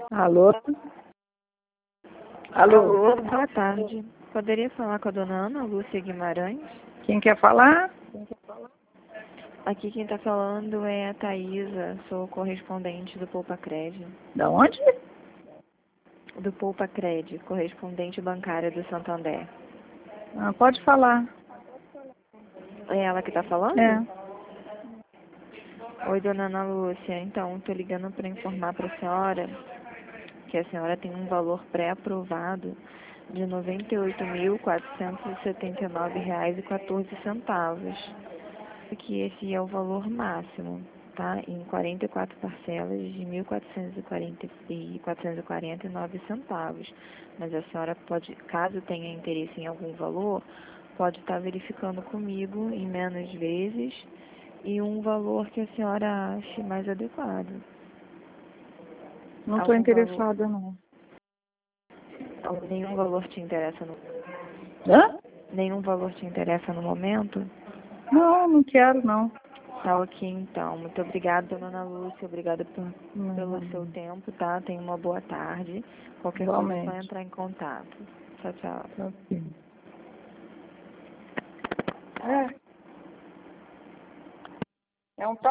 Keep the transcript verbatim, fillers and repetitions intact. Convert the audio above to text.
Alô? Alô? Alô, boa tarde. Poderia falar com a dona Ana Lúcia Guimarães? Quem quer falar? Aqui quem está falando é a Thaisa, sou correspondente do Poupa Cred. Da onde? Do Poupa Cred, correspondente bancária do Santander. Ah, pode falar. É ela que está falando? É. Oi, dona Ana Lúcia. Então, estou ligando para informar para a senhora que a senhora tem um valor pré-aprovado de noventa e oito mil, quatrocentos e setenta e nove reais e quatorze centavos. Que esse é o valor máximo, tá? Em quarenta e quatro parcelas de mil quatrocentos e quarenta e nove centavos. Mas a senhora pode, caso tenha interesse em algum valor, pode estar verificando comigo em menos vezes e um valor que a senhora ache mais adequado. Não estou Algum interessada, não. valor, nenhum valor te interessa no, Hã? nenhum valor te interessa no momento? Não, não quero, não. Tá ok, então. Muito obrigada, dona Ana Lúcia. Obrigada por, pelo seu Não. tempo, tá? Tenha uma boa tarde. Qualquer coisa é só Igualmente. entrar em contato. Tchau, tchau. Tá ok. É. É um tal